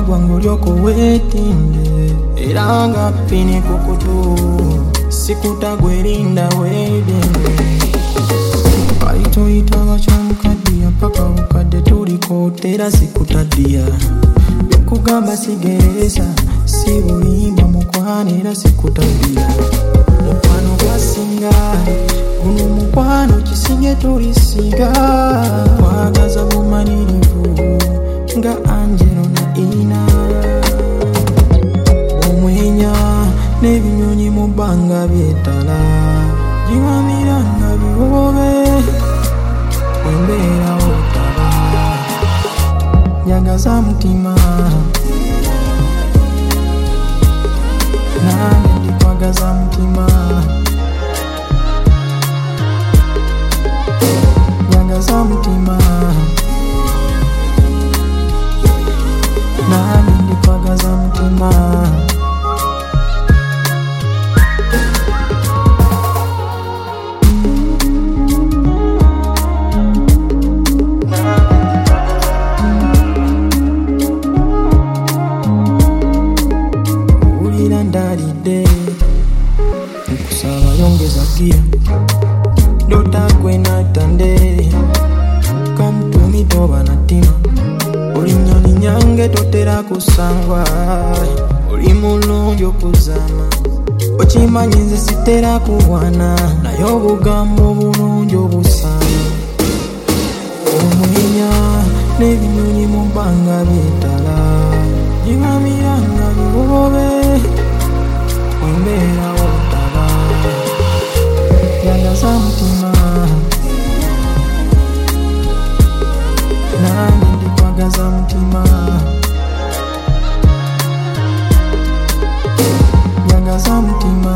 gwangu lyoko wetinde eranga pini kukutu sikutagwerinda wedende aitoitava chamukadiya paka ukadde tulikotera sikutadiya kugamba sigereza si bulimba mukwano era sikutadiya mukwano gwasinga guno mukwano kisinge tulisiga kwagaza bumanirivu nga Angelo na Ina omwenya n'ebinyonyi mu bbanga byetala giwamiranga biwobe embeera otaba njagaza mutima nange ndikwagaza mutima njagaza mutima nange ndikwagaza mutima ndalidde nkusaba yongeza gia dota gwenatande kamutumi toba natima oli nyoni nyange totera kusangwa oli mulungi okuzama okimanyi nze sitera kuwana naye obugambo bulungi obusana omwenya n'ebinyonyi mu bbanga byetala gibamiranga biwobe embeera otaba njagaza mutima nange ndikwagaza mutima njagaza mutima